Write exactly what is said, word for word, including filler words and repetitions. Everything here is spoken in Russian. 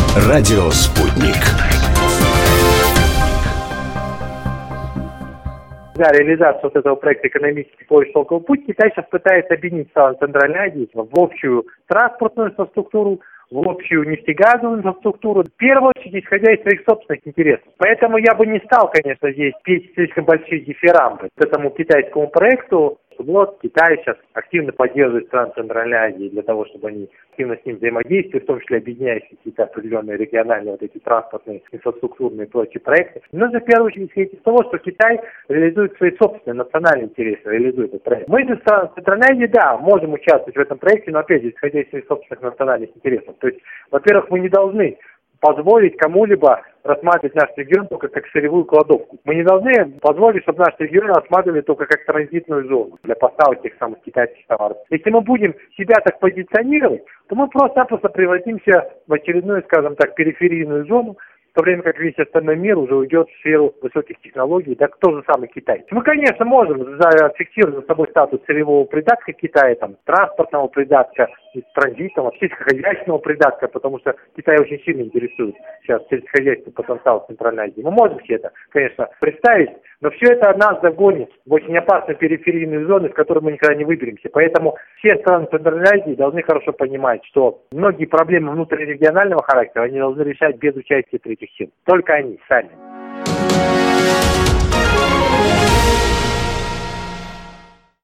Радио «Спутник». Для реализации вот этого проекта «Экономический пояс Шелковый путь» Китай сейчас пытается объединить страны Центральной Азии в общую транспортную инфраструктуру, в общую нефтегазовую инфраструктуру, в первую очередь, исходя из своих собственных интересов. Поэтому я бы не стал, конечно, здесь петь слишком большие дифирамбы к этому китайскому проекту. Вот Китай сейчас активно поддерживает страны Центральной Азии для того, чтобы они активно с ним взаимодействовали, в том числе объединяя какие-то определенные региональные вот эти транспортные, инфраструктурные и прочие проекты. Нужно в первую очередь исходить из того, что Китай реализует свои собственные национальные интересы, реализует этот проект. Мы же страны Центральной Азии, да, можем участвовать в этом проекте, но опять же, исходя из своих собственных национальных интересов. То есть, во-первых, мы не должны позволить кому-либо рассматривать наш регион только как сырьевую кладовку. Мы не должны позволить, чтобы наш регион рассматривали только как транзитную зону для поставок тех самых китайских товаров. Если мы будем себя так позиционировать, то мы просто-напросто превратимся в очередную, скажем так, периферийную зону, в то время как весь остальной мир уже уйдет в сферу высоких технологий, да тот же самый Китай. Мы, конечно, можем зафиксировать за собой статус сырьевого придатка Китая, там, транспортного придатка, транзитного, сельскохозяйственного придатка, потому что Китай очень сильно интересует сейчас сельскохозяйственный потенциал Центральной Азии. Мы можем все это, конечно, представить, но все это нас загонит в очень опасные периферийные зоны, в которые мы никогда не выберемся. Поэтому все страны Центральной Азии должны хорошо понимать, что многие проблемы внутрирегионального характера они должны решать без участия третьих сил. Только они сами.